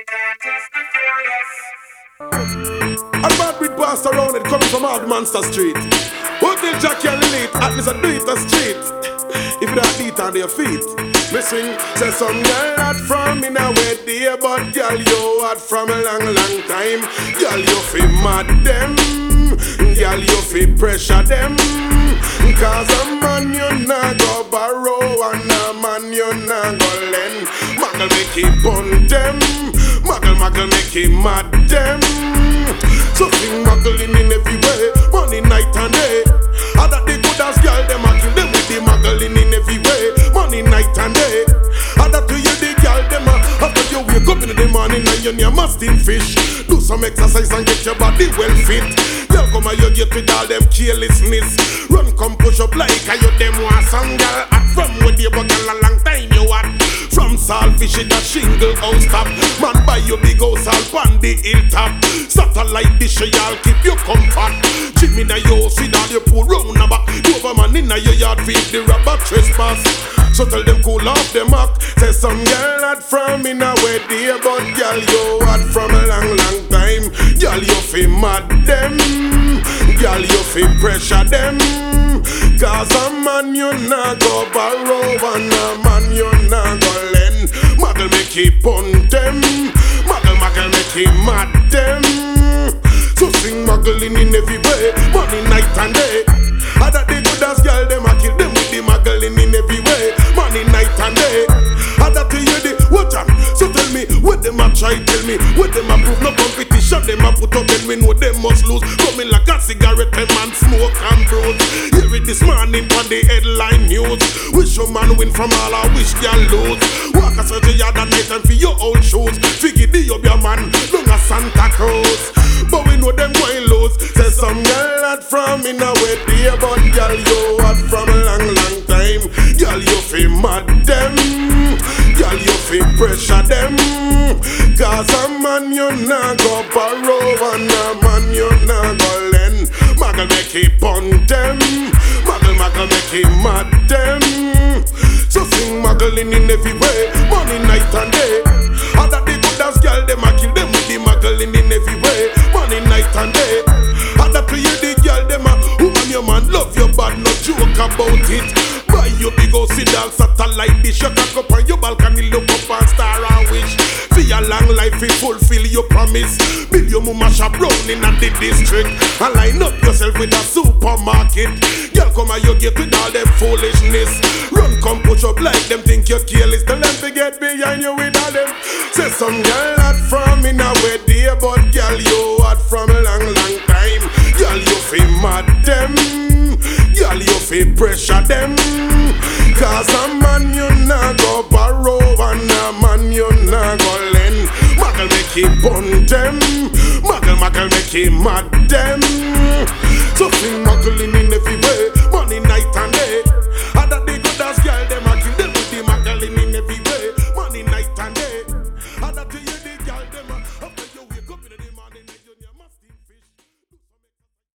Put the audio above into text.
A bad breed pass around it coming from Old Monster Street. Hotel Jackie and Lilith, at least I do it a street. If you don't eat on their feet, me swing, say some girl hot from in a way day, but girl you hot from a long, long time. Girl you feel mad them, girl you feel pressure them. Cause a man you not go borrow and a man you not go lend. Muggle make it on them, muggle make it mad them. So sing muggling in every way, morning, night and day. And that the good as girl, them a kill them with the muggling in every way, morning, night and day. And that to you the girl, them a after you wake up in the morning and you near masting fish. Do some exercise and get your body well fit. Girl come and you get with all them carelessness. Run come push up like a you them want some girl. At from with you but girl a long time you want. From Saltfish in that shingle house top. Man buy you big house all on the hilltop. Satellite dish y'all keep you comfort. Jimmy na your house with all your pool round a back. Over man in your yard feed the rubber trespass. So tell them cool off them up. Say some girl hot from in a way day, but girl you hot from a long, long time. Girl you feel mad them, girl you feel pressure them. Cause a man you not go borrow and a man you not go lend. Muggle make it pun them, muggle make it mad them. So sing muggling in every way, morning, night and day. And that the good as girl them a kill them with the muggling in every way, morning, night and day. And that to you the what on? So tell me what them a try, tell me what them a prove. No competition them a put up, then we know them must lose. Coming like a cigarette, them man smoke and bruise. Hear it this morning on the headline news. Wish your man win from all, I wish y'all lose. Walk a search yard at night and for your old shoes. Figgy the up your man, long as Santa Cruz. But we know them going lose. Say some girl hot from in a way day, but girl you hot from a long, long time. Girl you feel mad them, girl you feel pressure them. Cause a man you not go borrow and a man you not go lend. Muggle make it pun them, muggle make it mad them. So sing muggling in every way, morning, night and day. And that the good as girl them a kill them with the muggling in every way, morning, night and day. And that to you the girl them a woman your man love your bad, no joke about it. Buy your big house in all satellite dish. You can up on your balcony, look up and star and wish. For your long life we fulfill your promise. Build your mama shop round in the district. And line up yourself with a supermarket. Girl come and you get with all them foolishness. Run come push up like them think you're careless. Tell them to get behind you with all them. Say some girl hot from in a way day, but girl you hot from a long, long time. Girl you feel mad them, girl you feel pressure them. Cause a man you not go borrow and a man you not go lend. Muggle make it pun them, muggle make it mad them. So sing muggling in every way, morning, night and day.